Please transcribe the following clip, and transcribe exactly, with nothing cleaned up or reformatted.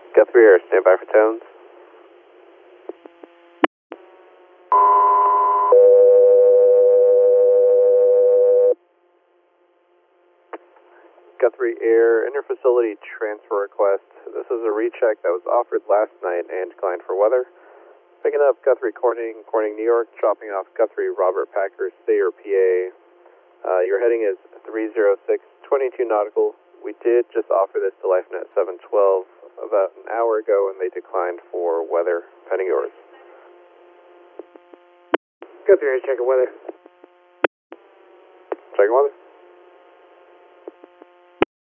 Guthrie Air, stand by for tones. Guthrie Air, interfacility transfer request. This is a recheck that was offered last night and declined for weather. Picking up Guthrie Corning, Corning, New York, dropping off Guthrie Robert Packer, Sayer, P A. Uh, your heading is three zero six, twenty-two nautical. We did just offer this to LifeNet seven twelve about an hour ago, and they declined for weather. Pending yours. Guthrie Air, checking weather. Checking weather.